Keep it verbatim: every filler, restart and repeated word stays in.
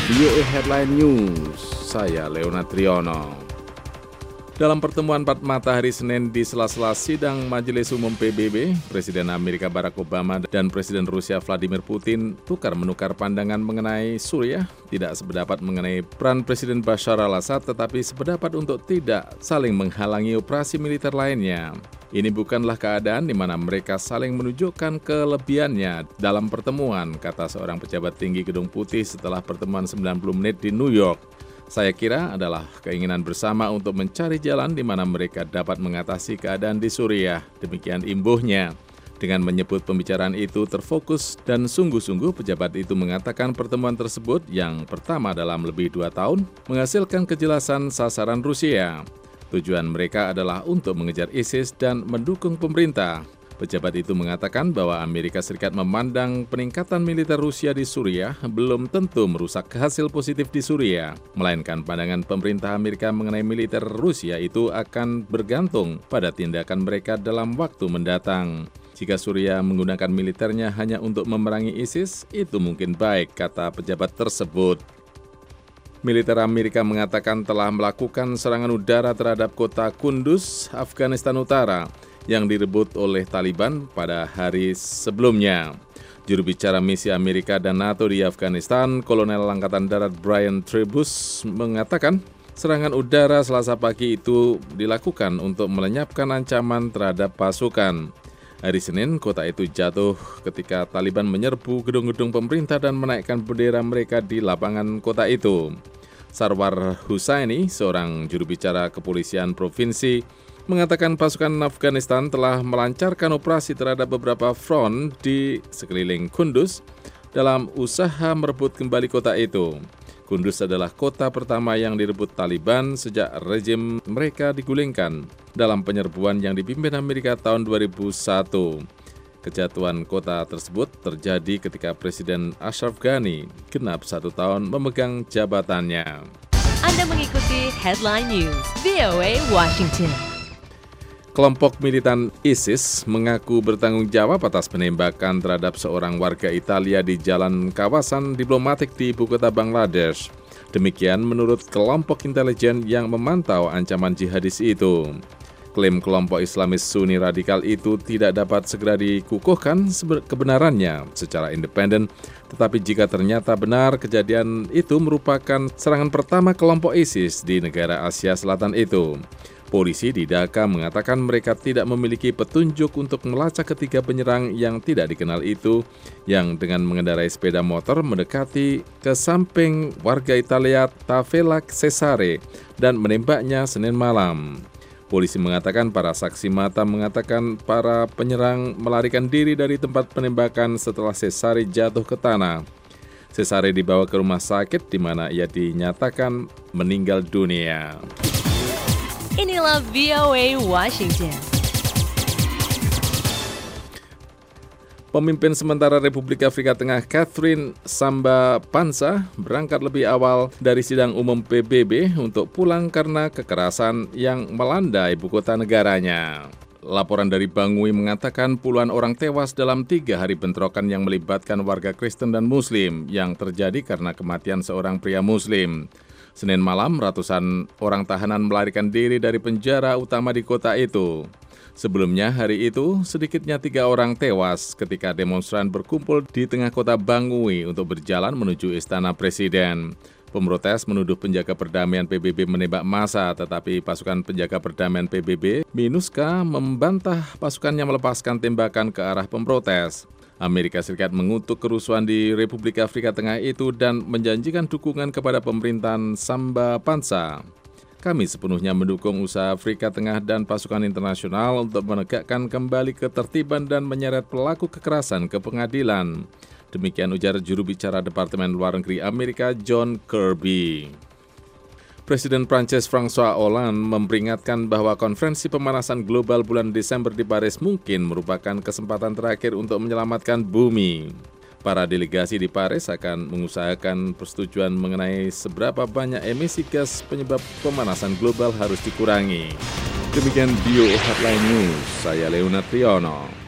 V O A Headline News, saya Leona Triono. Dalam pertemuan empat mata hari Senin di sela-sela sidang Majelis Umum P B B, Presiden Amerika Barack Obama dan Presiden Rusia Vladimir Putin tukar-menukar pandangan mengenai Suriah, tidak sependapat mengenai peran Presiden Bashar al-Assad, tetapi sependapat untuk tidak saling menghalangi operasi militer lainnya. Ini bukanlah keadaan di mana mereka saling menunjukkan kelebihannya dalam pertemuan, kata seorang pejabat tinggi Gedung Putih setelah pertemuan sembilan puluh menit di New York. Saya kira adalah keinginan bersama untuk mencari jalan di mana mereka dapat mengatasi keadaan di Suriah. Demikian imbuhnya. Dengan menyebut pembicaraan itu terfokus dan sungguh-sungguh, pejabat itu mengatakan pertemuan tersebut yang pertama dalam lebih dua tahun menghasilkan kejelasan sasaran Rusia. Tujuan mereka adalah untuk mengejar ISIS dan mendukung pemerintah. Pejabat itu mengatakan bahwa Amerika Serikat memandang peningkatan militer Rusia di Suriah belum tentu merusak hasil positif di Suriah, melainkan pandangan pemerintah Amerika mengenai militer Rusia itu akan bergantung pada tindakan mereka dalam waktu mendatang. Jika Suriah menggunakan militernya hanya untuk memerangi ISIS, itu mungkin baik, kata pejabat tersebut. Militer Amerika mengatakan telah melakukan serangan udara terhadap kota Kunduz, Afghanistan Utara, yang direbut oleh Taliban pada hari sebelumnya. Juru bicara misi Amerika dan NATO di Afghanistan, Kolonel Angkatan Darat Brian Trebus, mengatakan serangan udara Selasa pagi itu dilakukan untuk melenyapkan ancaman terhadap pasukan. Hari Senin, kota itu jatuh ketika Taliban menyerbu gedung-gedung pemerintah dan menaikkan bendera mereka di lapangan kota itu. Sarwar Hussaini, seorang juru bicara kepolisian provinsi, mengatakan pasukan Afghanistan telah melancarkan operasi terhadap beberapa front di sekeliling Kunduz dalam usaha merebut kembali kota itu. Kunduz adalah kota pertama yang direbut Taliban sejak rezim mereka digulingkan dalam penyerbuan yang dipimpin Amerika tahun dua ribu satu. Kejatuhan kota tersebut terjadi ketika Presiden Ashraf Ghani genap satu tahun memegang jabatannya. Anda mengikuti Headline News V O A Washington. Kelompok militan ISIS mengaku bertanggung jawab atas penembakan terhadap seorang warga Italia di jalan kawasan diplomatik di ibu kota Bangladesh. Demikian menurut kelompok intelijen yang memantau ancaman jihadis itu. Klaim kelompok Islamis Sunni radikal itu tidak dapat segera dikukuhkan kebenarannya secara independen, tetapi jika ternyata benar kejadian itu merupakan serangan pertama kelompok ISIS di negara Asia Selatan itu. Polisi di Dhaka mengatakan mereka tidak memiliki petunjuk untuk melacak ketiga penyerang yang tidak dikenal itu yang dengan mengendarai sepeda motor mendekati ke samping warga Italia Tavella Cesare dan menembaknya Senin malam. Polisi mengatakan para saksi mata mengatakan para penyerang melarikan diri dari tempat penembakan setelah Cesare jatuh ke tanah. Cesare dibawa ke rumah sakit di mana ia dinyatakan meninggal dunia. Inilah V O A Washington. Pemimpin sementara Republik Afrika Tengah Catherine Samba-Panza berangkat lebih awal dari sidang umum P B B untuk pulang karena kekerasan yang melanda ibu kota negaranya. Laporan dari Bangui mengatakan puluhan orang tewas dalam tiga hari bentrokan yang melibatkan warga Kristen dan Muslim yang terjadi karena kematian seorang pria Muslim. Senin malam, ratusan orang tahanan melarikan diri dari penjara utama di kota itu. Sebelumnya hari itu, sedikitnya tiga orang tewas ketika demonstran berkumpul di tengah kota Bangui untuk berjalan menuju Istana Presiden. Pemrotes menuduh penjaga perdamaian P B B menembak massa, tetapi pasukan penjaga perdamaian P B B, MINUSCA, membantah pasukannya melepaskan tembakan ke arah pemrotes. Amerika Serikat mengutuk kerusuhan di Republik Afrika Tengah itu dan menjanjikan dukungan kepada pemerintahan Samba-Panza. Kami sepenuhnya mendukung usaha Afrika Tengah dan pasukan internasional untuk menegakkan kembali ketertiban dan menyeret pelaku kekerasan ke pengadilan. Demikian ujar juru bicara Departemen Luar Negeri Amerika John Kirby. Presiden Prancis François Hollande memperingatkan bahwa konferensi pemanasan global bulan Desember di Paris mungkin merupakan kesempatan terakhir untuk menyelamatkan bumi. Para delegasi di Paris akan mengusahakan persetujuan mengenai seberapa banyak emisi gas penyebab pemanasan global harus dikurangi. Demikian V O A Headline News, saya Leona Triono.